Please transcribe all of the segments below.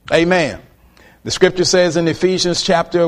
Amen. The scripture says in Ephesians chapter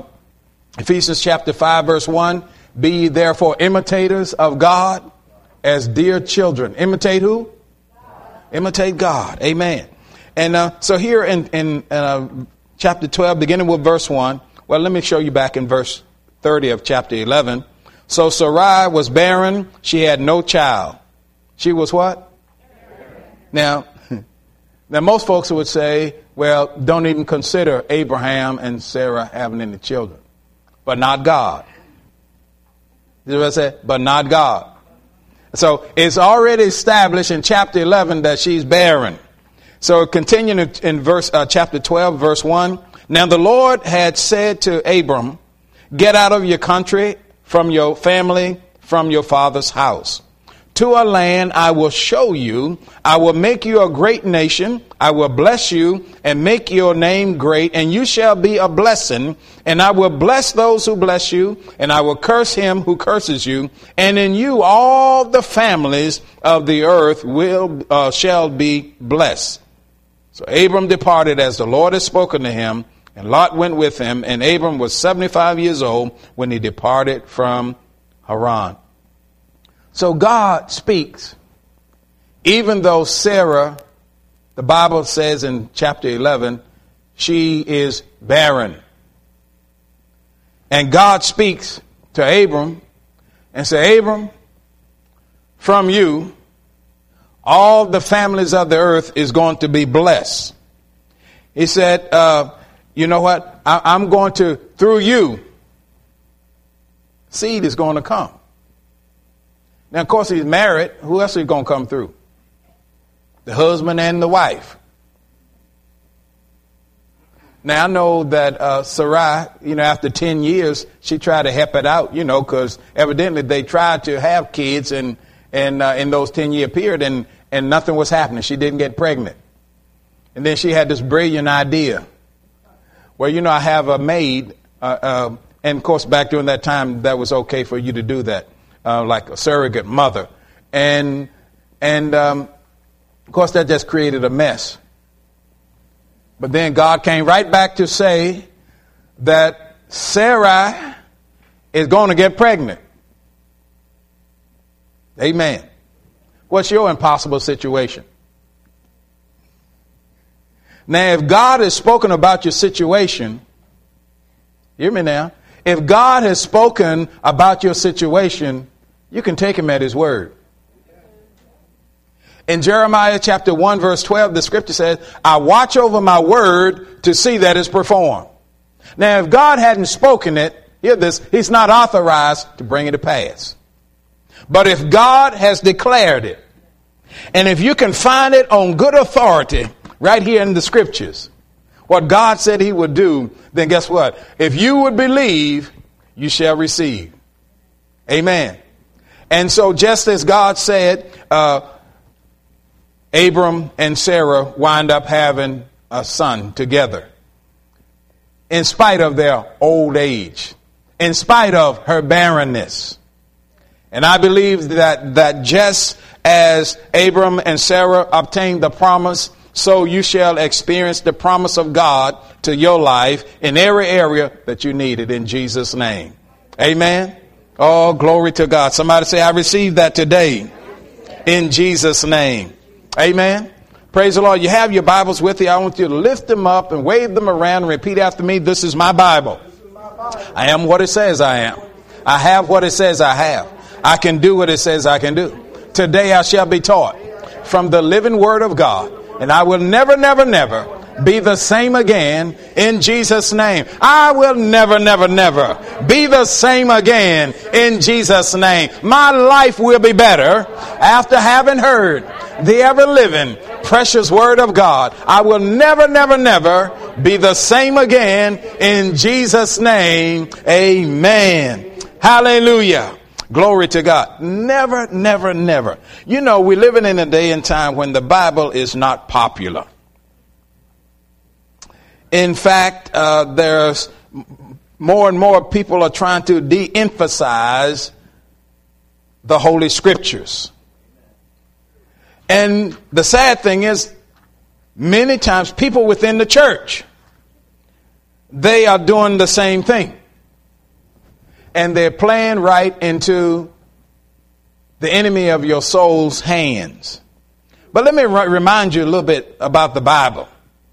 5, verse 1, be ye therefore imitators of God as dear children. Imitate who? God. Imitate God. Amen. And so here in chapter 12, beginning with verse 1, well, let me show you back in verse 30 of chapter 11. So Sarai was barren. She had no child. She was what? Now most folks would say, well, don't even consider Abraham and Sarah having any children. But not God. You know what I said? But not God. So it's already established in chapter 11 that she's barren. So continuing in chapter 12, verse 1. Now the Lord had said to Abram, get out of your country, from your family, from your father's house, to a land I will show you. I will make you a great nation. I will bless you and make your name great, and you shall be a blessing. And I will bless those who bless you, and I will curse him who curses you. And in you all the families of the earth shall be blessed. So Abram departed as the Lord had spoken to him, and Lot went with him. And Abram was 75 years old when he departed from Haran. So God speaks, even though Sarah, the Bible says in chapter 11, she is barren. And God speaks to Abram and says, Abram, from you, all the families of the earth is going to be blessed. He said, you know what? I'm going to, through you, seed is going to come. Now, of course, he's married. Who else is going to come through? The husband and the wife. Now, I know that Sarai, after 10 years, she tried to help it out, because evidently they tried to have kids in those 10-year period, and nothing was happening. She didn't get pregnant. And then she had this brilliant idea. Well, I have a maid, and of course, back during that time, that was okay for you to do that. Like a surrogate mother. And of course, that just created a mess. But then God came right back to say that Sarai is going to get pregnant. Amen. What's your impossible situation? Now, if God has spoken about your situation, hear me now. If God has spoken about your situation, you can take him at his word. In Jeremiah chapter 1, verse 12, the scripture says, I watch over my word to see that it's performed. Now, if God hadn't spoken it, hear this, he's not authorized to bring it to pass. But if God has declared it, and if you can find it on good authority right here in the scriptures, what God said he would do, then guess what? If you would believe, you shall receive. Amen. And so just as God said, Abram and Sarah wind up having a son together. In spite of their old age. In spite of her barrenness. And I believe that just as Abram and Sarah obtained the promise, so you shall experience the promise of God to your life in every area that you need it in Jesus' name. Amen. Oh, glory to God. Somebody say, I receive that today in Jesus' name. Amen. Praise the Lord. You have your Bibles with you. I want you to lift them up and wave them around and repeat after me. This is my Bible. I am what it says I am. I have what it says I have. I can do what it says I can do. Today I shall be taught from the living word of God. And I will never, never, never be the same again in Jesus' name. I will never, never, never be the same again in Jesus' name. My life will be better after having heard the ever-living, precious word of God. I will never, never, never be the same again in Jesus' name. Amen. Hallelujah. Glory to God. Never, never, never. We're living in a day and time when the Bible is not popular. In fact, there's more and more people are trying to de-emphasize the Holy Scriptures. And the sad thing is, Many times people within the church, they are doing the same thing. And they're playing right into the enemy of your soul's hands. But let me remind you a little bit about the Bible.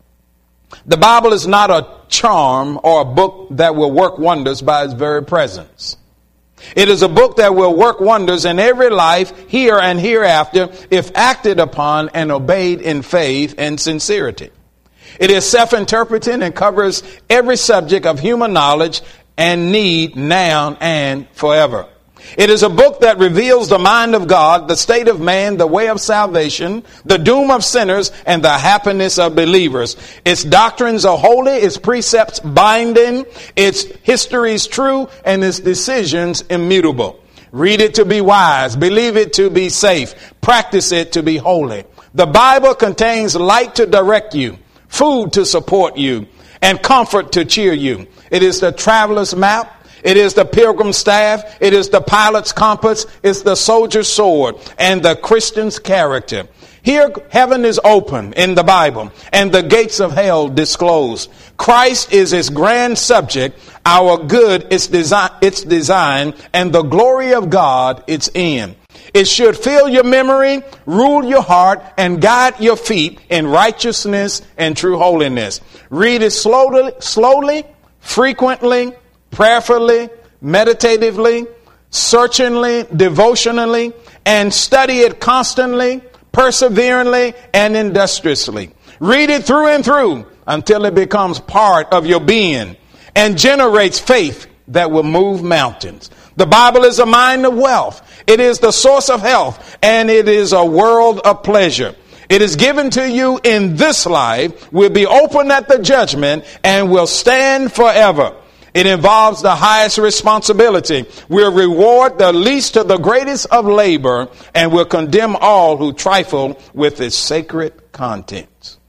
The Bible is not a charm or a book that will work wonders by its very presence. It is a book that will work wonders in every life here and hereafter if acted upon and obeyed in faith and sincerity. It is self-interpreting and covers every subject of human knowledge and need now and forever. It is a book that reveals the mind of God, the state of man, the way of salvation, the doom of sinners, and the happiness of believers. Its doctrines are holy, its precepts binding, its histories true, and its decisions immutable. Read it to be wise, believe it to be safe, practice it to be holy. The Bible contains light to direct you, food to support you, and comfort to cheer you. It is the traveler's map. It is the pilgrim's staff. It is the pilot's compass. It's the soldier's sword and the Christian's character. Here, heaven is open in the Bible and the gates of hell disclosed. Christ is its grand subject, our good, its design, and the glory of God, its end. It should fill your memory, rule your heart, and guide your feet in righteousness and true holiness. Read it slowly, frequently, prayerfully, meditatively, searchingly, devotionally, and study it constantly, perseveringly, and industriously. Read it through and through until it becomes part of your being and generates faith that will move mountains. The Bible is a mine of wealth. It is the source of health, and it is a world of pleasure. It is given to you in this life, will be open at the judgment, and will stand forever. It involves the highest responsibility, will reward the least to the greatest of labor, and will condemn all who trifle with its sacred contents.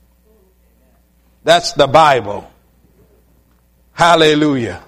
That's the Bible. Hallelujah.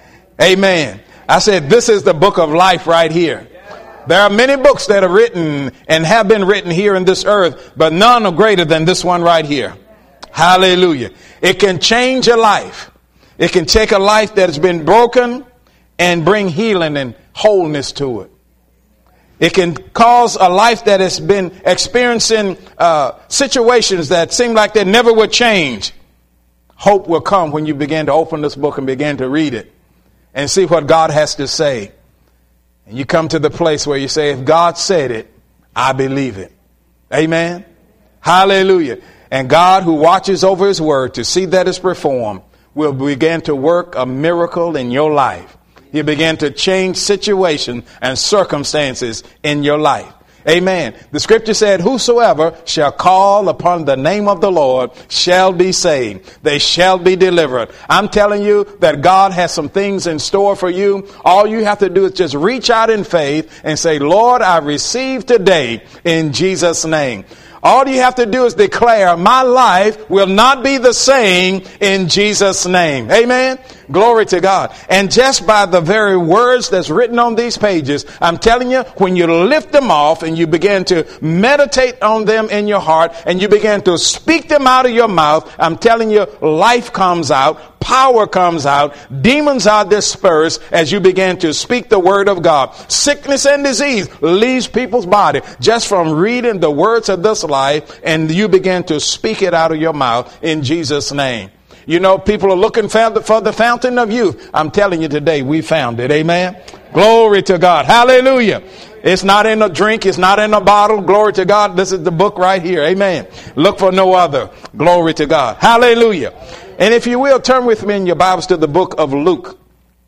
Amen. I said, this is the book of life right here. There are many books that are written and have been written here in this earth, but none are greater than this one right here. Hallelujah. It can change a life. It can take a life that has been broken and bring healing and wholeness to it. It can cause a life that has been experiencing situations that seem like they never would change. Hope will come when you begin to open this book and begin to read it and see what God has to say. And you come to the place where you say, if God said it, I believe it. Amen. Hallelujah. And God, who watches over his word to see that it's performed, will begin to work a miracle in your life. He'll begin to change situations and circumstances in your life. Amen. The scripture said, whosoever shall call upon the name of the Lord shall be saved. They shall be delivered. I'm telling you that God has some things in store for you. All you have to do is just reach out in faith and say, Lord, I receive today in Jesus' name. All you have to do is declare, my life will not be the same in Jesus' name. Amen. Glory to God. And just by the very words that's written on these pages, I'm telling you, when you lift them off and you begin to meditate on them in your heart and you begin to speak them out of your mouth, I'm telling you, life comes out, power comes out, demons are dispersed as you begin to speak the word of God. Sickness and disease leaves people's body just from reading the words of this life, and you begin to speak it out of your mouth in Jesus' name. You know, people are looking for the fountain of youth. I'm telling you today, we found it. Amen. Glory to God. Hallelujah. It's not in a drink. It's not in a bottle. Glory to God. This is the book right here. Amen. Look for no other. Glory to God. Hallelujah. And if you will, turn with me in your Bibles to the book of Luke.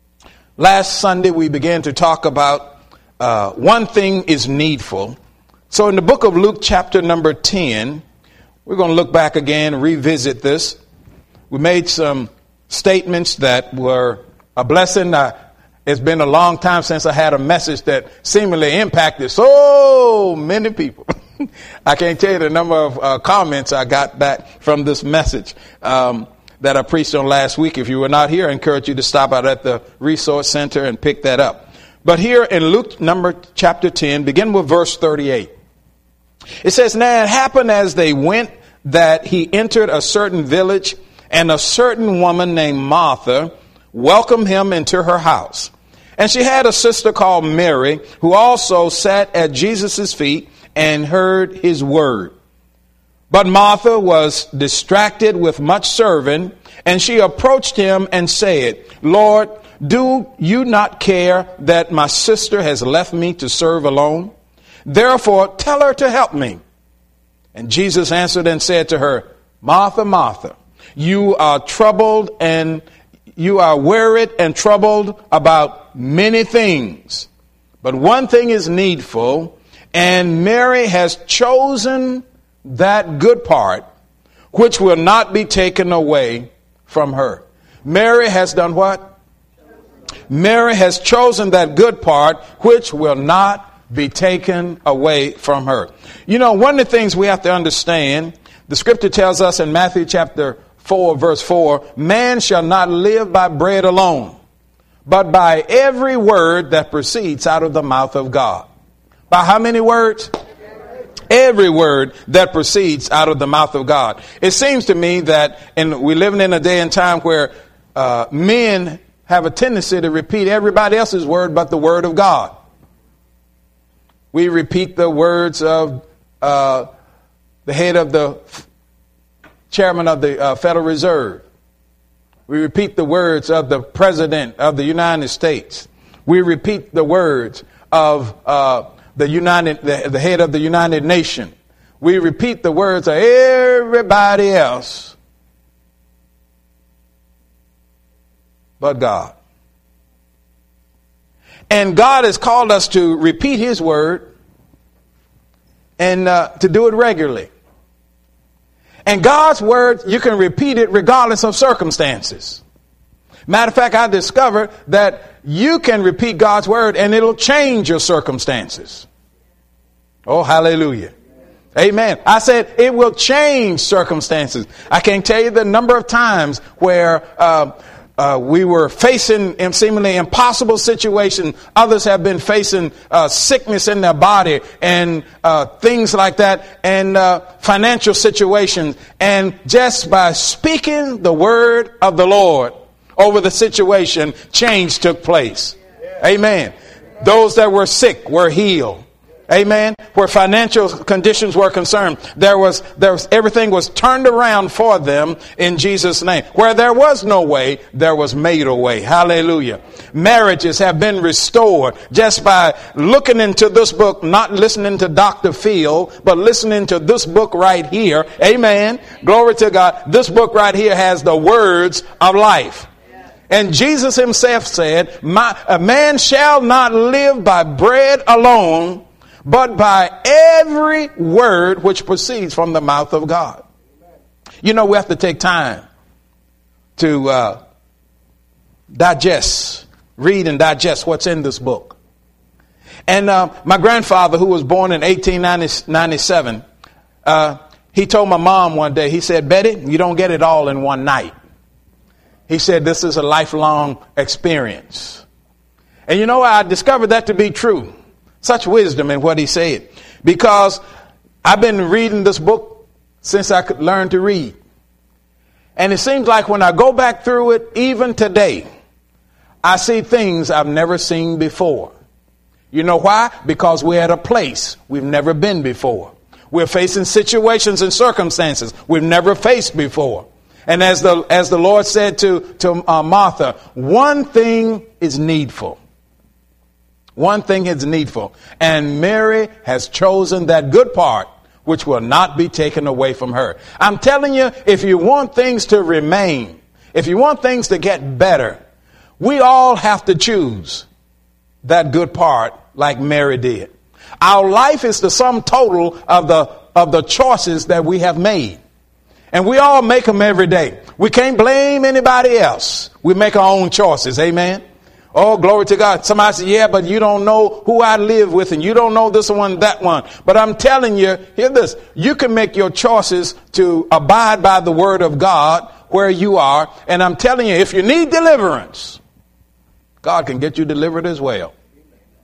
Last Sunday, we began to talk about one thing is needful. So in the book of Luke, chapter number 10, we're going to look back again, revisit this. We made some statements that were a blessing. It's been a long time since I had a message that seemingly impacted so many people. I can't tell you the number of comments I got back from this message that I preached on last week. If you were not here, I encourage you to stop out at the Resource Center and pick that up. But here in Luke chapter 10, begin with verse 38. It says, now it happened as they went that he entered a certain village, and a certain woman named Martha welcomed him into her house. And she had a sister called Mary, who also sat at Jesus' feet and heard his word. But Martha was distracted with much serving, and she approached him and said, Lord, do you not care that my sister has left me to serve alone? Therefore, tell her to help me. And Jesus answered and said to her, Martha, Martha, you are troubled and you are worried and troubled about many things. But one thing is needful, and Mary has chosen that good part, which will not be taken away from her. Mary has done what? Mary has chosen that good part, which will not be taken away from her. You know, one of the things we have to understand, the scripture tells us in Matthew chapter 4, verse 4, man shall not live by bread alone, but by every word that proceeds out of the mouth of God. By how many words? Every word that proceeds out of the mouth of God. It seems to me that we're living in a day and time where men have a tendency to repeat everybody else's word but the word of God. We repeat the words of the head of the chairman of the Federal Reserve. We repeat the words of the president of the United States. We repeat the words of the head of the United Nations. We repeat the words of everybody else but God. And God has called us to repeat his word and to do it regularly. And God's word, you can repeat it regardless of circumstances. Matter of fact, I discovered that you can repeat God's word and it'll change your circumstances. Oh, hallelujah. Amen. I said it will change circumstances. I can't tell you the number of times where we were facing seemingly impossible situations. Others have been facing sickness in their body and things like that, and financial situations. And just by speaking the word of the Lord over the situation, change took place. Amen. Those that were sick were healed. Amen. Where financial conditions were concerned, there was everything was turned around for them in Jesus' name. Where there was no way, there was made a way. Hallelujah. Marriages have been restored just by looking into this book, not listening to Dr. Phil, but listening to this book right here. Amen. Glory to God. This book right here has the words of life. And Jesus himself said, a man shall not live by bread alone, but by every word which proceeds from the mouth of God. You know, we have to take time to read and digest what's in this book. And my grandfather, who was born in 1897, he told my mom one day, he said, Betty, you don't get it all in one night. He said, this is a lifelong experience. And you know, I discovered that to be true. Such wisdom in what he said. Because I've been reading this book since I could learn to read. And it seems like when I go back through it, even today, I see things I've never seen before. You know why? Because we're at a place we've never been before. We're facing situations and circumstances we've never faced before. And as the Lord said to Martha, one thing is needful. One thing is needful. And Mary has chosen that good part, which will not be taken away from her. I'm telling you, if you want things to remain, if you want things to get better, we all have to choose that good part like Mary did. Our life is the sum total of the choices that we have made. And we all make them every day. We can't blame anybody else. We make our own choices. Amen. Oh, glory to God. Somebody says, yeah, but you don't know who I live with and you don't know this one, that one. But I'm telling you, hear this. You can make your choices to abide by the word of God where you are. And I'm telling you, if you need deliverance, God can get you delivered as well.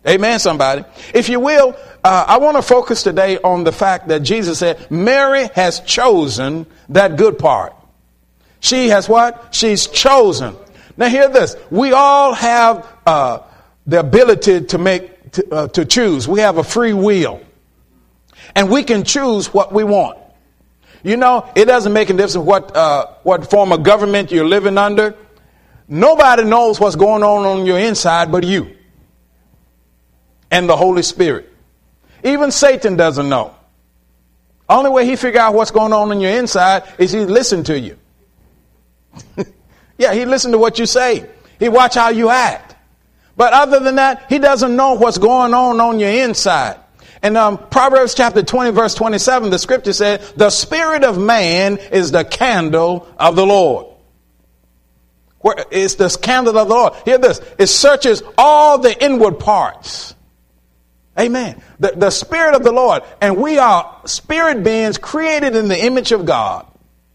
Amen, somebody. If you will, I want to focus today on the fact that Jesus said, Mary has chosen that good part. She has what? She's chosen. Now hear this. We all have the ability to choose. We have a free will. And we can choose what we want. You know, it doesn't make a difference what form of government you're living under. Nobody knows what's going on your inside but you and the Holy Spirit. Even Satan doesn't know. Only way he figure out what's going on in your inside is he listen to you. Yeah, he listen to what you say. He watch how you act. But other than that, he doesn't know what's going on your inside. In Proverbs chapter 20, verse 27, the scripture said, the spirit of man is the candle of the Lord. Where is this candle of the Lord? Hear this. It searches all the inward parts. Amen. The Spirit of the Lord. And we are spirit beings created in the image of God.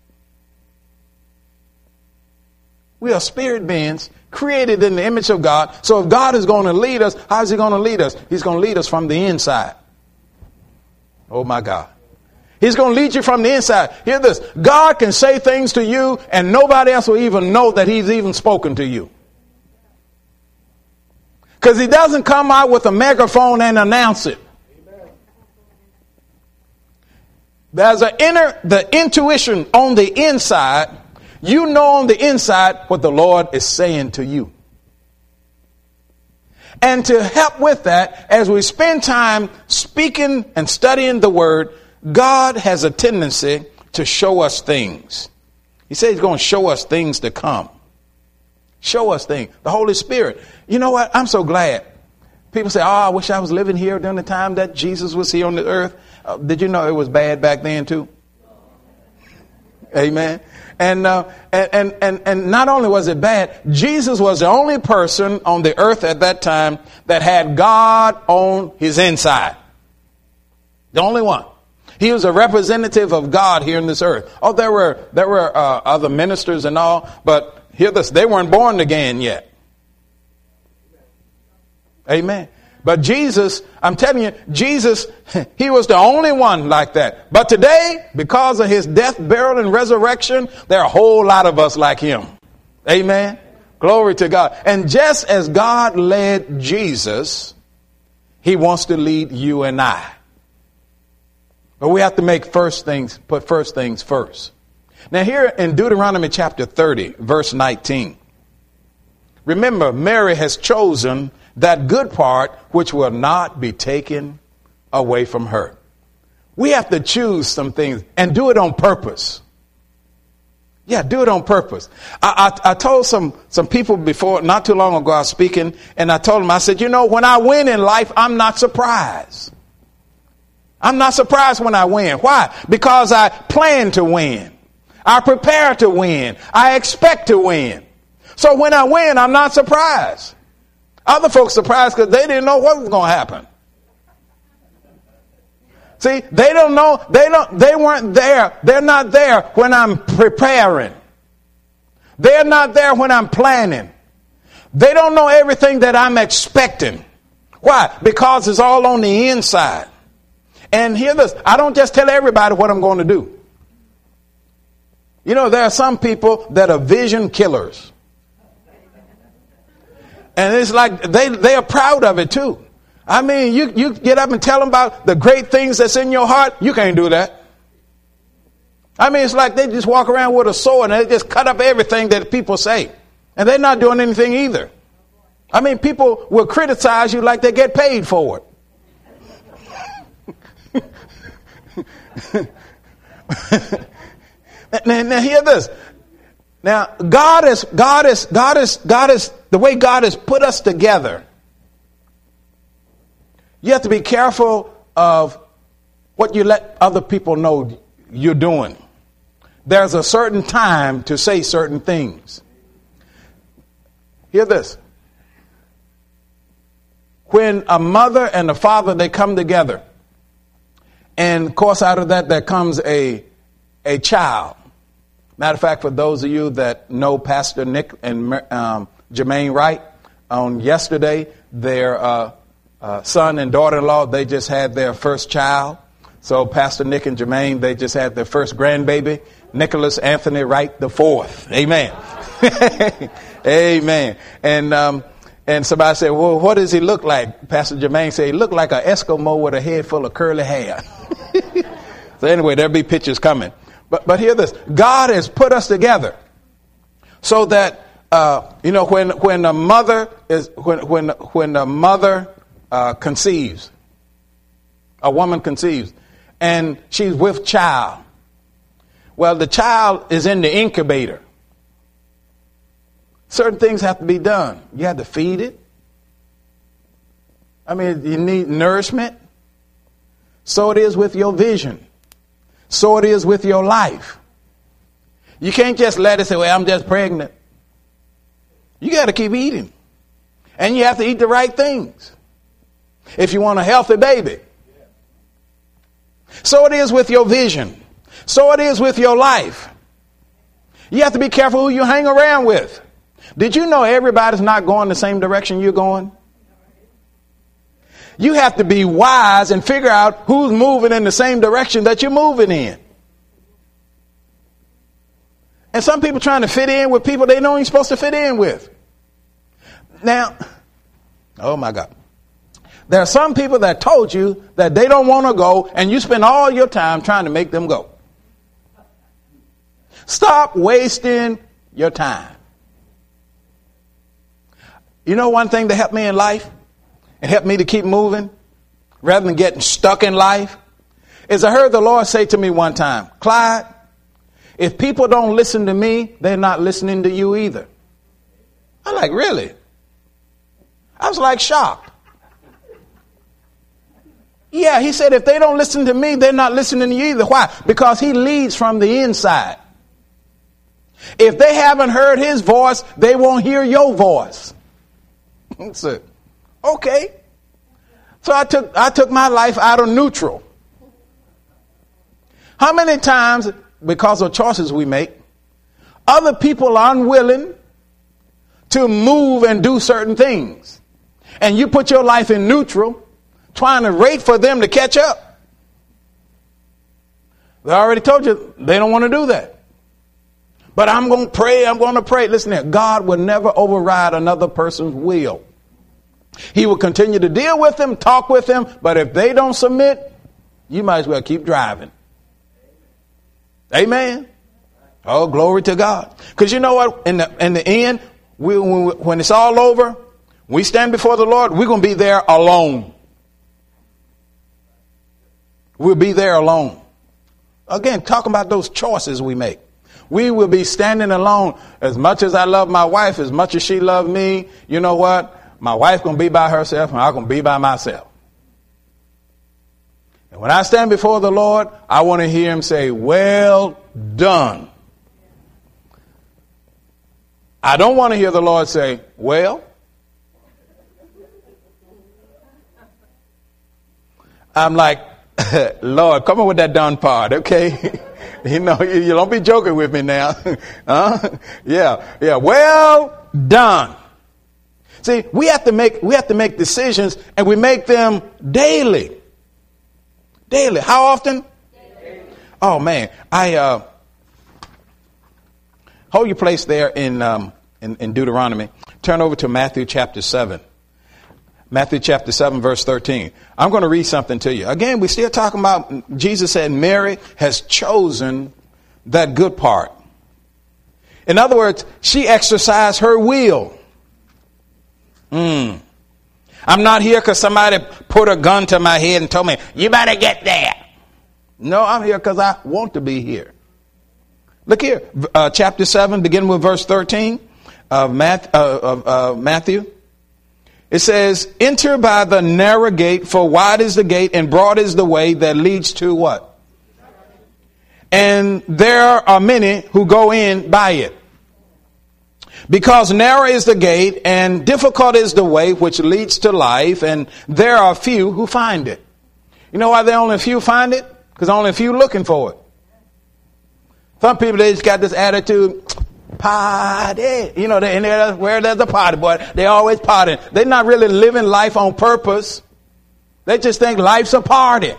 We are spirit beings created in the image of God. So if God is going to lead us, how is he going to lead us? He's going to lead us from the inside. Oh my God. He's going to lead you from the inside. Hear this. God can say things to you and nobody else will even know that he's even spoken to you. Because he doesn't come out with a megaphone and announce it. There's the intuition on the inside. You know on the inside what the Lord is saying to you. And to help with that, as we spend time speaking and studying the Word, God has a tendency to show us things. He said he's going to show us things to come. Show us things. The Holy Spirit. You know what? I'm so glad. People say, I wish I was living here during the time that Jesus was here on the earth. Did you know it was bad back then too? Amen. And not only was it bad, Jesus was the only person on the earth at that time that had God on his inside. The only one. He was a representative of God here in this earth. Oh, there were other ministers and all, but hear this, they weren't born again yet. Amen. But Jesus, I'm telling you, Jesus, he was the only one like that. But today, because of his death, burial, and resurrection, there are a whole lot of us like him. Amen. Glory to God. And just as God led Jesus, he wants to lead you and I. But we have to put first things first. Now here in Deuteronomy chapter 30, verse 19. Remember, Mary has chosen that good part which will not be taken away from her. We have to choose some things and do it on purpose. Yeah, do it on purpose. I told some people before, not too long ago, I was speaking, and I told them, I said, when I win in life, I'm not surprised. I'm not surprised when I win. Why? Because I plan to win. I prepare to win. I expect to win. So when I win, I'm not surprised. Other folks surprised because they didn't know what was going to happen. See, they don't know. They weren't there. They're not there when I'm preparing. They're not there when I'm planning. They don't know everything that I'm expecting. Why? Because it's all on the inside. And hear this. I don't just tell everybody what I'm going to do. There are some people that are vision killers. And it's like they are proud of it too. I mean, you get up and tell them about the great things that's in your heart. You can't do that. I mean, it's like they just walk around with a sword and they just cut up everything that people say. And they're not doing anything either. I mean, people will criticize you like they get paid for it. Now hear this. Now God is the way God has put us together. You have to be careful of what you let other people know you're doing. There's a certain time to say certain things. Hear this. When a mother and a father, they come together. And of course, out of that, there comes a child. Matter of fact, for those of you that know Pastor Nick and Jermaine Wright, on yesterday, their son and daughter-in-law, they just had their first child. So Pastor Nick and Jermaine, they just had their first grandbaby, Nicholas Anthony Wright IV. Amen. Amen. And somebody said, well, what does he look like? Pastor Jermaine said, he looked like an Eskimo with a head full of curly hair. So anyway, there'll be pictures coming. But hear this. God has put us together so that, when a mother conceives, a woman conceives, and she's with child. Well, the child is in the incubator. Certain things have to be done. You have to feed it. I mean, you need nourishment. So it is with your vision. So it is with your life. You can't just let it say, well, I'm just pregnant. You got to keep eating. And you have to eat the right things if you want a healthy baby. So it is with your vision. So it is with your life. You have to be careful who you hang around with. Did you know everybody's not going the same direction you're going? You have to be wise and figure out who's moving in the same direction that you're moving in. And some people trying to fit in with people they know you're supposed to fit in with. Now, oh my God. There are some people that told you that they don't want to go, and you spend all your time trying to make them go. Stop wasting your time. You know one thing that helped me in life and helped me to keep moving rather than getting stuck in life is I heard the Lord say to me one time, Clyde, if people don't listen to me, they're not listening to you either. I'm like, really? I was like shocked. Yeah, he said, if they don't listen to me, they're not listening to you either. Why? Because he leads from the inside. If they haven't heard his voice, they won't hear your voice. So, okay. So I took my life out of neutral. How many times, because of choices we make, other people are unwilling to move and do certain things. And you put your life in neutral, trying to wait for them to catch up. They already told you they don't want to do that. But I'm going to pray, I'm going to pray. Listen here, God will never override another person's will. He will continue to deal with them, talk with them, but if they don't submit, you might as well keep driving. Amen. Oh, glory to God. Because you know what? In the end, when it's all over, we stand before the Lord, we're going to be there alone. We'll be there alone. Again, talking about those choices we make. We will be standing alone. As much as I love my wife, as much as she loved me, you know what? My wife's going to be by herself and I'm going to be by myself. And when I stand before the Lord, I want to hear him say, well done. I don't want to hear the Lord say, well. I'm like, Lord, come on with that done part, okay? You know, you don't be joking with me now. Yeah. Well done. See, we have to make decisions, and we make them daily. Daily. How often? Daily. Oh man, hold your place there in Deuteronomy. Turn over to Matthew chapter 7. Matthew chapter 7, verse 13. I'm going to read something to you. Again, we're still talking about, Jesus said Mary has chosen that good part. In other words, she exercised her will. I'm not here because somebody put a gun to my head and told me, you better get there. No, I'm here because I want to be here. Look here, chapter 7, beginning with verse 13 of Matthew. It says, enter by the narrow gate, for wide is the gate and broad is the way that leads to what? And there are many who go in by it. Because narrow is the gate and difficult is the way which leads to life, and there are few who find it. You know why there are only a few find it? Because only a few looking for it. Some people, they just got this attitude, party. You know, where there's a party, boy, they always partying. They're not really living life on purpose. They just think life's a party.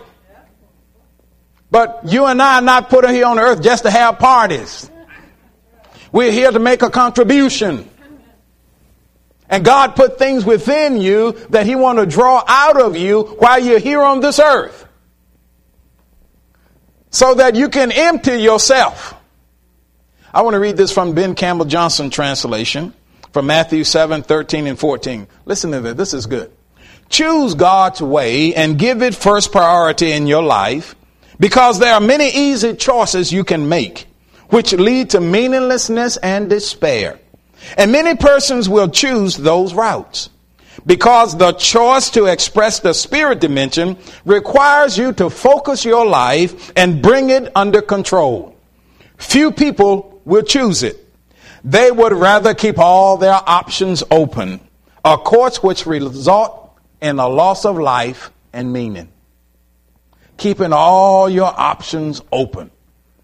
But you and I are not put here on earth just to have parties. We're here to make a contribution. And God put things within you that he wants to draw out of you while you're here on this earth, so that you can empty yourself. I want to read this from Ben Campbell Johnson translation from Matthew 7:13 and 14. Listen to this. This is good. Choose God's way and give it first priority in your life, because there are many easy choices you can make, which lead to meaninglessness and despair. And many persons will choose those routes, because the choice to express the spirit dimension requires you to focus your life and bring it under control. Few people will choose it. They would rather keep all their options open, a course which result in a loss of life and meaning. Keeping all your options open.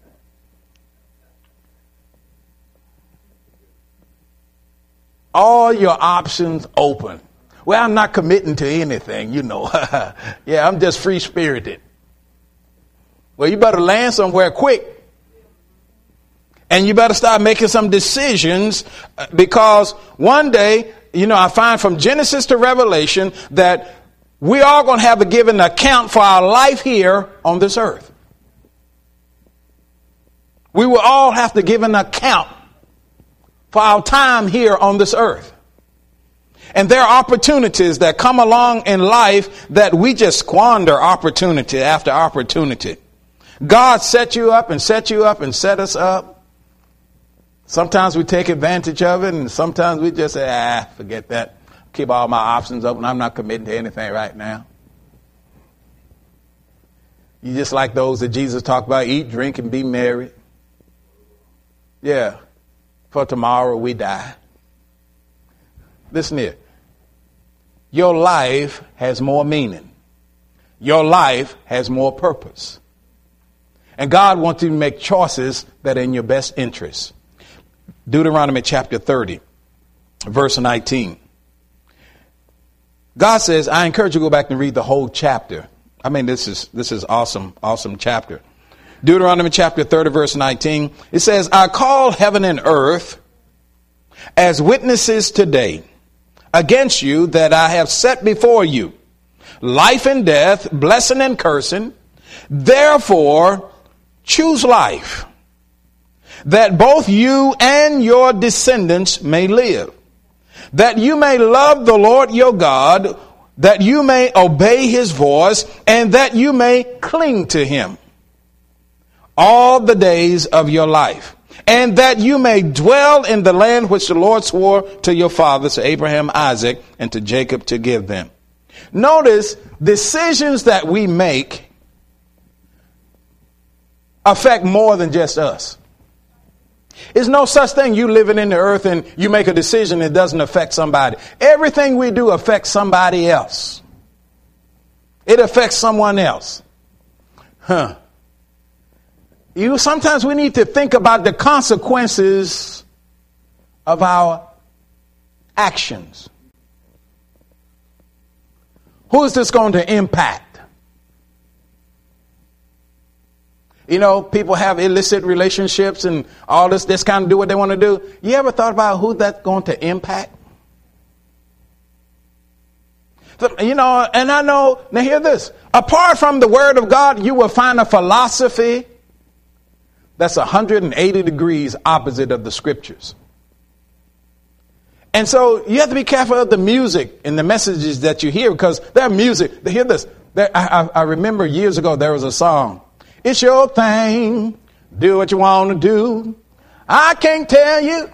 All your options open. Well, I'm not committing to anything, you know. Yeah, I'm just free-spirited. Well, you better land somewhere quick. And you better start making some decisions, because one day, you know, I find from Genesis to Revelation that we are going to have to give an account for our life here on this earth. We will all have to give an account for our time here on this earth. And there are opportunities that come along in life that we just squander opportunity after opportunity. God set you up and set you up and set us up. Sometimes we take advantage of it, and sometimes we just say, forget that. Keep all my options open. I'm not committing to anything right now. You just like those that Jesus talked about, eat, drink, and be merry. Yeah. For tomorrow we die. Listen here. Your life has more meaning. Your life has more purpose. And God wants you to make choices that are in your best interest. Deuteronomy chapter 30, verse 19. God says, I encourage you to go back and read the whole chapter. I mean, this is awesome chapter. Deuteronomy chapter 30, verse 19. It says, I call heaven and earth as witnesses today against you that I have set before you life and death, blessing and cursing. Therefore, choose life, that both you and your descendants may live, that you may love the Lord your God, that you may obey his voice, and that you may cling to him all the days of your life, and that you may dwell in the land which the Lord swore to your fathers, to Abraham, Isaac, and to Jacob, to give them. Notice, decisions that we make affect more than just us. There's no such thing you living in the earth and you make a decision that doesn't affect somebody. Everything we do affects somebody else. It affects someone else. Sometimes we need to think about the consequences of our actions. Who is this going to impact? You know, people have illicit relationships and all this kind of do what they want to do. You ever thought about who that's going to impact? You know, and I know, now hear this. Apart from the word of God, you will find a philosophy that's 180 degrees opposite of the scriptures. And so you have to be careful of the music and the messages that you hear, because their music, hear this. I remember years ago there was a song. It's your thing. Do what you want to do. I can't tell you.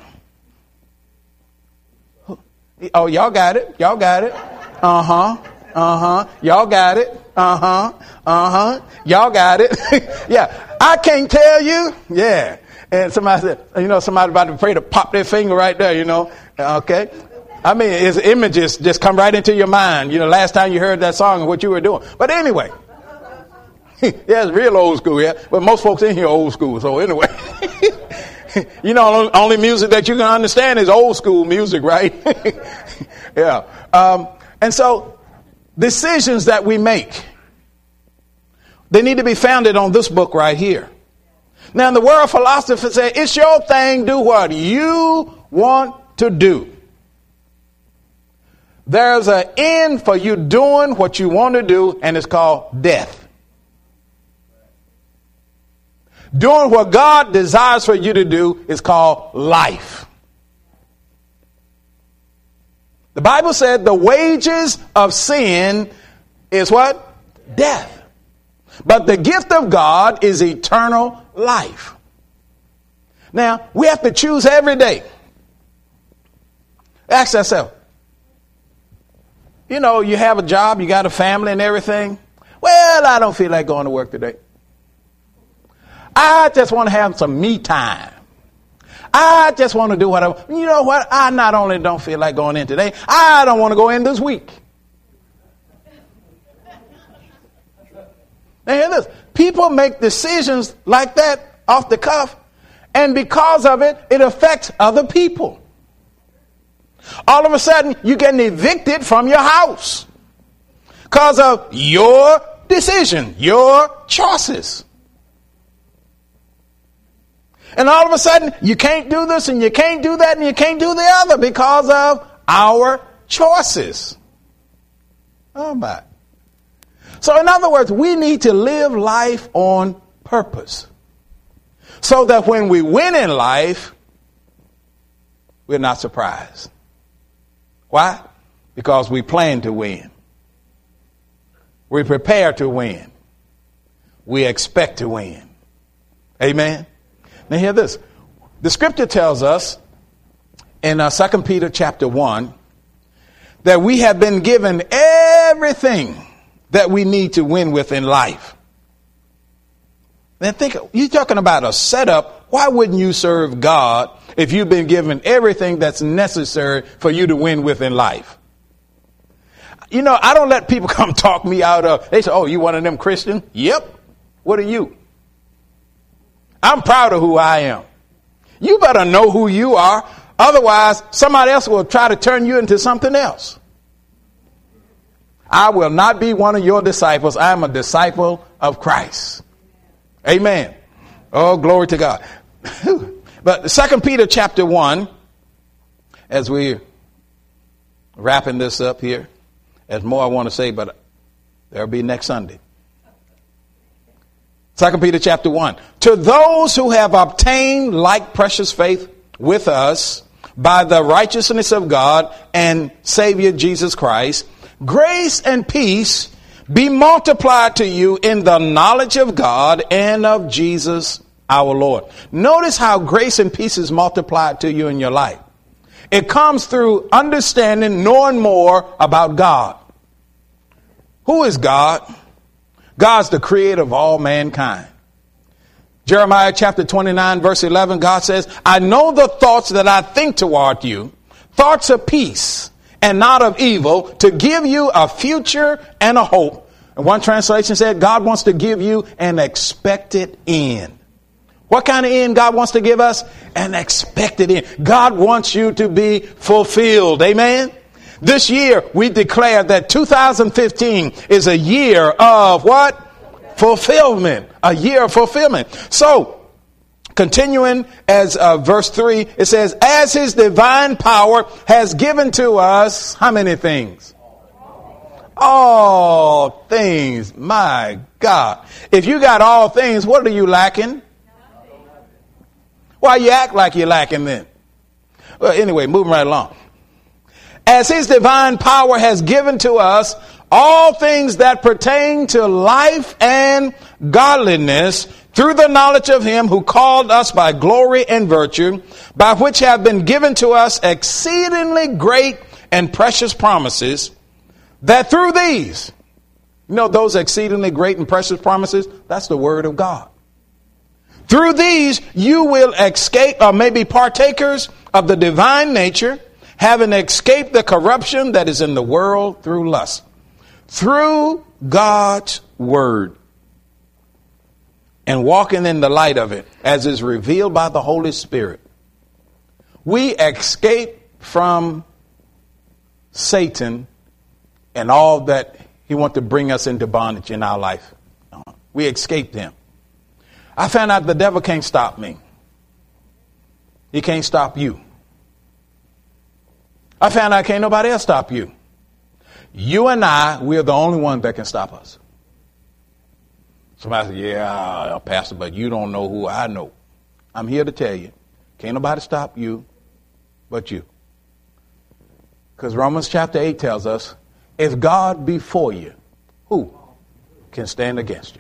Oh, y'all got it. Y'all got it. Uh-huh. Uh-huh. Y'all got it. Uh-huh. Uh-huh. Y'all got it. Yeah. I can't tell you. Yeah. And somebody said, you know, somebody about to pray to pop their finger right there, you know. Okay. I mean, it's images just come right into your mind. You know, last time you heard that song and what you were doing. But anyway. Yeah, it's real old school, yeah. But most folks in here are old school. So anyway. You know, only music that you can understand is old school music, right? Yeah. And so decisions that we make, they need to be founded on this book right here. Now, in the world, philosophers say, it's your thing, do what you want to do. There's an end for you doing what you want to do, and it's called death. Doing what God desires for you to do is called life. The Bible said the wages of sin is what? Death. But the gift of God is eternal life. Now, we have to choose every day. Ask yourself, you know, you have a job, you got a family and everything. Well, I don't feel like going to work today. I just want to have some me time. I just want to do whatever. You know what? I not only don't feel like going in today, I don't want to go in this week. Now hear this. People make decisions like that off the cuff, and because of it, it affects other people. All of a sudden, you're getting evicted from your house because of your decision, your choices. And all of a sudden, you can't do this and you can't do that and you can't do the other because of our choices. Oh my. So in other words, we need to live life on purpose so that when we win in life, we're not surprised. Why? Because we plan to win. We prepare to win. We expect to win. Amen? Now hear this. The scripture tells us in 2 Peter chapter 1 that we have been given everything that we need to win with in life. Now think, you're talking about a setup. Why wouldn't you serve God if you've been given everything that's necessary for you to win with in life? You know, I don't let people come talk me out of, they say, oh, you one of them Christians? Yep. What are you? I'm proud of who I am. You better know who you are. Otherwise, somebody else will try to turn you into something else. I will not be one of your disciples. I am a disciple of Christ. Amen. Oh, glory to God. But 2 Peter chapter 1, as we're wrapping this up here, there's more I want to say, but there'll be next Sunday. 2 Peter chapter 1. To those who have obtained like precious faith with us by the righteousness of God and Savior Jesus Christ, grace and peace be multiplied to you in the knowledge of God and of Jesus our Lord. Notice how grace and peace is multiplied to you in your life. It comes through understanding, knowing more about God. Who is God? God's the creator of all mankind. Jeremiah chapter 29 verse 11, God says, I know the thoughts that I think toward you, thoughts of peace and not of evil, to give you a future and a hope. And one translation said, God wants to give you an expected end. What kind of end God wants to give us? An expected end. God wants you to be fulfilled. Amen. This year, we declare that 2015 is a year of what? Fulfillment. A year of fulfillment. So, continuing as verse 3, it says, as his divine power has given to us, how many things? All things. My God. If you got all things, what are you lacking? Why you act like you're lacking then? Well, anyway, moving right along. As his divine power has given to us all things that pertain to life and godliness through the knowledge of him who called us by glory and virtue, by which have been given to us exceedingly great and precious promises, that through these, you know, those exceedingly great and precious promises, that's the word of God. Through these, you will escape, or maybe partakers of the divine nature, having escaped the corruption that is in the world through lust. Through God's word and walking in the light of it as is revealed by the Holy Spirit, we escape from Satan and all that he wanted to bring us into bondage in our life. We escaped him. I found out the devil can't stop me. He can't stop you. I found out can't nobody else stop you. You and I, we're the only one that can stop us. Somebody said, yeah, Pastor, but you don't know who I know. I'm here to tell you, can't nobody stop you but you. Because Romans chapter 8 tells us, if God be for you, who can stand against you?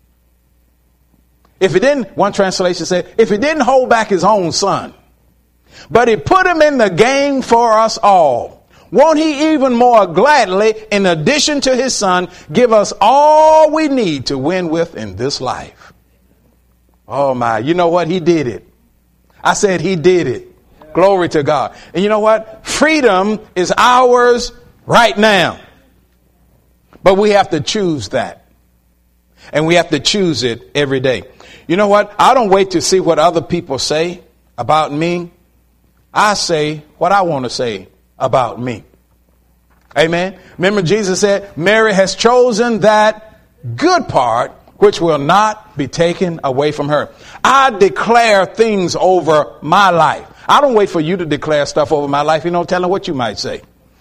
If he didn't, one translation said, if he didn't hold back his own son, but he put him in the game for us all, won't he even more gladly, in addition to his son, give us all we need to win with in this life? Oh my, you know what? He did it. I said he did it. Glory to God. And you know what? Freedom is ours right now. But we have to choose that. And we have to choose it every day. You know what? I don't wait to see what other people say about me. I say what I want to say about me. Amen. Remember Jesus said, Mary has chosen that good part which will not be taken away from her. I declare things over my life. I don't wait for you to declare stuff over my life. You know, tell them what you might say.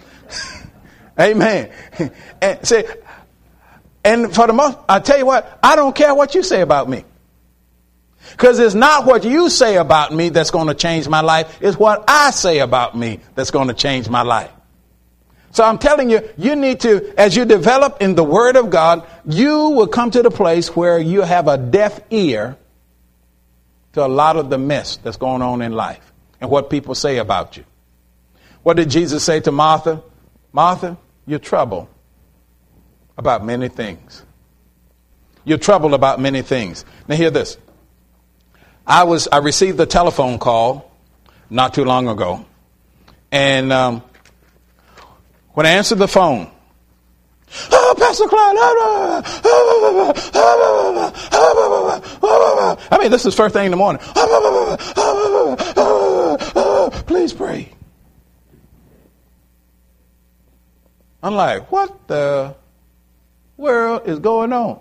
Amen. And say, and for the most, I tell you what, I don't care what you say about me. Because it's not what you say about me that's going to change my life. It's what I say about me that's going to change my life. So I'm telling you, you need to, as you develop in the Word of God, you will come to the place where you have a deaf ear to a lot of the mess that's going on in life and what people say about you. What did Jesus say to Martha? Martha, you're troubled about many things. You're troubled about many things. Now hear this. I received a telephone call not too long ago, and when I answered the phone, oh, Pastor Clyde, I mean, this is first thing in the morning. Please pray. I'm like, what the world is going on?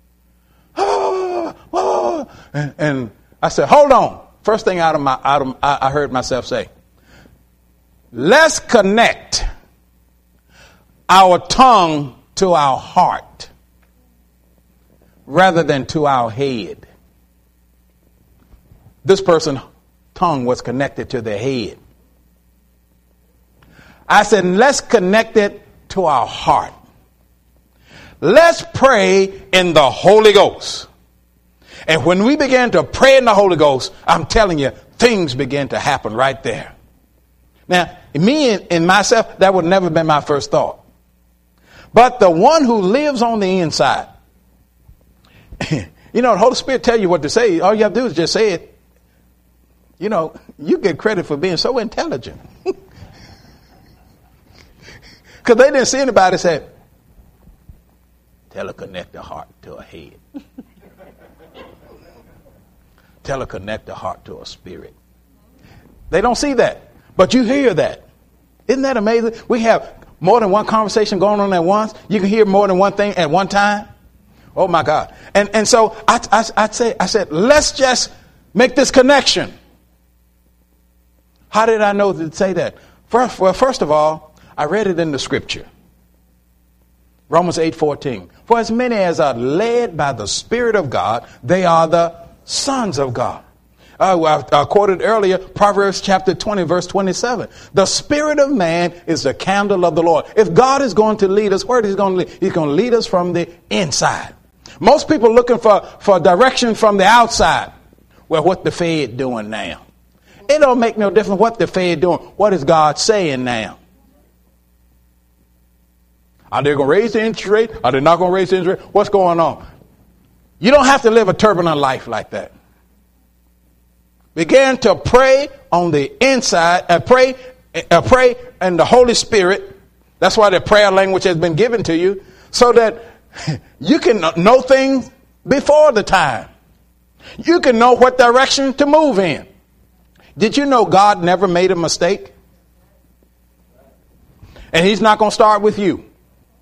And I said, hold on. First thing I heard myself say, let's connect our tongue to our heart rather than to our head. This person's tongue was connected to their head. I said, let's connect it to our heart. Let's pray in the Holy Ghost. And when we began to pray in the Holy Ghost, I'm telling you, things began to happen right there. Now, me and myself, that would never been my first thought. But the one who lives on the inside, you know, the Holy Spirit tell you what to say. All you have to do is just say it. You know, you get credit for being so intelligent. Because they didn't see anybody say, tell her connect the heart to a head. Tell her connect the heart to a spirit. They don't see that, but you hear that. Isn't that amazing? We have more than one conversation going on at once. You can hear more than one thing at one time. Oh my God. And so I said, let's just make this connection. How did I know to say that? First of all, I read it in the scripture. Romans 8:14. For as many as are led by the Spirit of God, they are the sons of God. I quoted earlier, Proverbs chapter 20, verse 27. The spirit of man is the candle of the Lord. If God is going to lead us, where is he going to lead? He's going to lead us from the inside. Most people are looking for direction from the outside. Well, what the Fed doing now? It don't make no difference what the Fed doing. What is God saying now? Are they going to raise the interest rate? Are they not going to raise the interest rate? What's going on? You don't have to live a turbulent life like that. Begin to pray on the inside, pray in the Holy Spirit. That's why the prayer language has been given to you, so that you can know things before the time. You can know what direction to move in. Did you know God never made a mistake? And he's not going to start with you.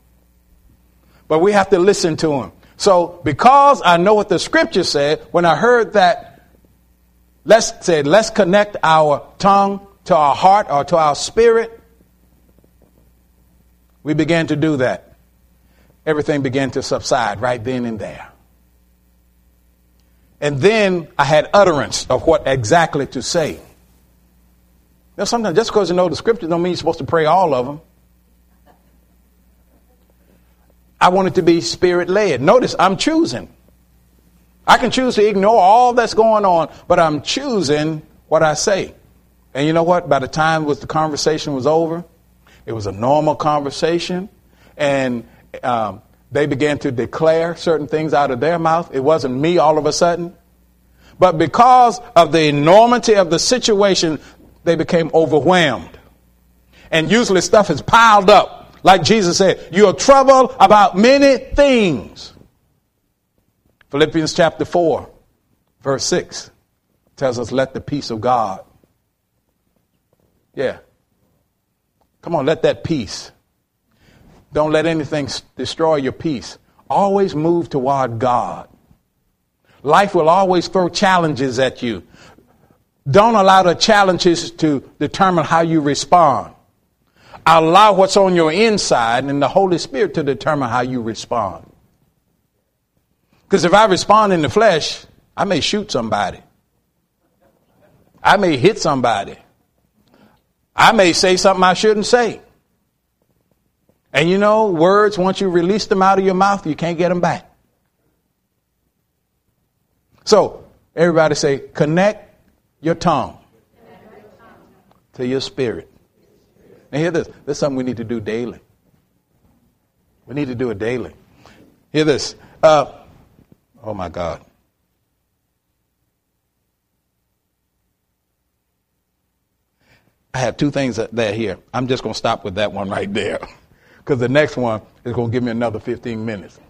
But we have to listen to him. So because I know what the scripture said, when I heard that, let's connect our tongue to our heart or to our spirit, we began to do that. Everything began to subside right then and there. And then I had utterance of what exactly to say. Now, sometimes just because you know the scriptures don't mean you're supposed to pray all of them. I want it to be spirit-led. Notice, I'm choosing. I can choose to ignore all that's going on, but I'm choosing what I say. And you know what? By the time the conversation was over, it was a normal conversation, and they began to declare certain things out of their mouth. It wasn't me all of a sudden. But because of the enormity of the situation, they became overwhelmed. And usually stuff is piled up. Like Jesus said, you're troubled about many things. Philippians chapter 4, verse 6 tells us, let the peace of God. Yeah. Come on, let that peace. Don't let anything destroy your peace. Always move toward God. Life will always throw challenges at you. Don't allow the challenges to determine how you respond. Allow what's on your inside and the Holy Spirit to determine how you respond. Because if I respond in the flesh, I may shoot somebody. I may hit somebody. I may say something I shouldn't say. And you know, words, once you release them out of your mouth, you can't get them back. So, everybody say, connect your tongue to your spirit. Now hear this. This is something we need to do daily. We need to do it daily. Hear this. Oh my God. I have two things that here. I'm just going to stop with that one right there. Because the next one is going to give me another 15 minutes.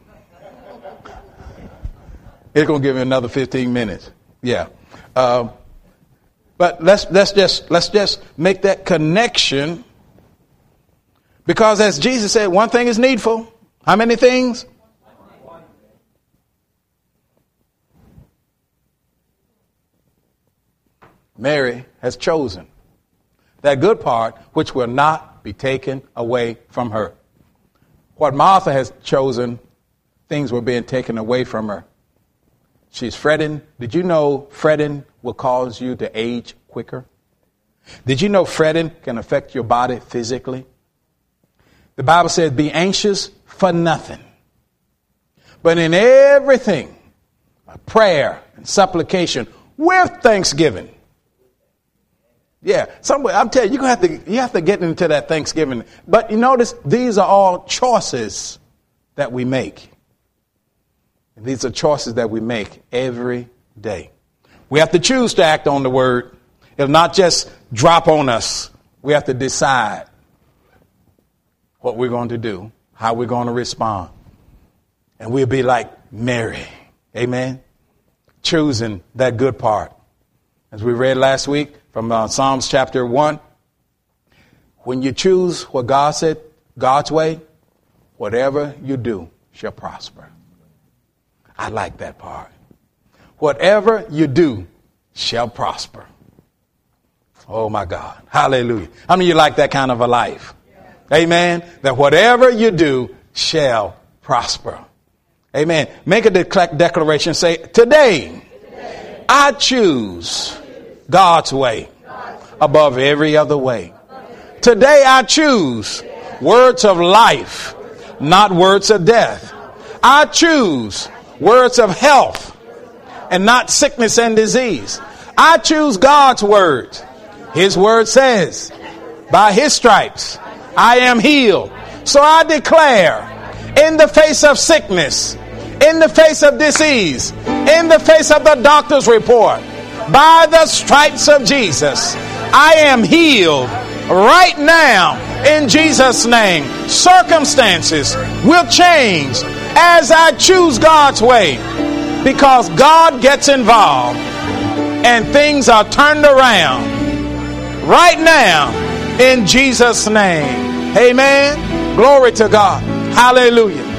It's going to give me another 15 minutes. Yeah. But let's just make that connection. Because as Jesus said, one thing is needful. How many things? Mary has chosen that good part which will not be taken away from her. What Martha has chosen, things were being taken away from her. She's fretting. Did you know fretting will cause you to age quicker? Did you know fretting can affect your body physically? The Bible says, be anxious for nothing, but in everything, prayer and supplication with thanksgiving. Yeah, somewhere I'm telling you, you have to get into that Thanksgiving. But you notice these are all choices that we make. And these are choices that we make every day. We have to choose to act on the word. It'll not just drop on us. We have to decide what we're going to do, how we're going to respond. And we'll be like Mary. Amen. Choosing that good part. As we read last week from Psalms chapter 1, when you choose what God said, God's way, whatever you do shall prosper. I like that part. Whatever you do shall prosper. Oh my God. Hallelujah. How many of you like that kind of a life? Yeah. Amen. That whatever you do shall prosper. Amen. Make a declaration. Say, today I choose God's way above every other way. Today I choose words of life, not words of death. I choose words of health and not sickness and disease. I choose God's word. His word says, by his stripes I am healed. So I declare, in the face of sickness, in the face of disease, in the face of the doctor's report, by the stripes of Jesus, I am healed right now in Jesus' name. Circumstances will change as I choose God's way, because God gets involved and things are turned around right now in Jesus' name. Amen. Glory to God. Hallelujah.